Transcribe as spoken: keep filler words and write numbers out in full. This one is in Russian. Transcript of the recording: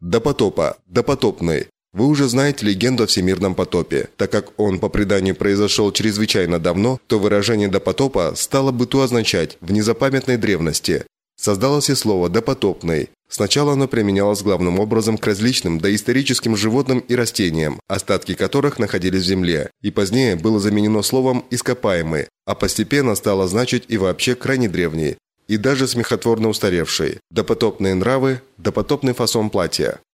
До потопа, допотопный. Вы уже знаете легенду о всемирном потопе. Так как он по преданию произошел чрезвычайно давно, то выражение «до потопа» стало быту означать «в незапамятной древности». Создалось и слово «допотопный». Сначала оно применялось главным образом к различным доисторическим животным и растениям, остатки которых находились в земле, и позднее было заменено словом «ископаемый», а постепенно стало значить и вообще крайне древний, и даже смехотворно устаревший. Допотопные нравы, допотопный фасон платья.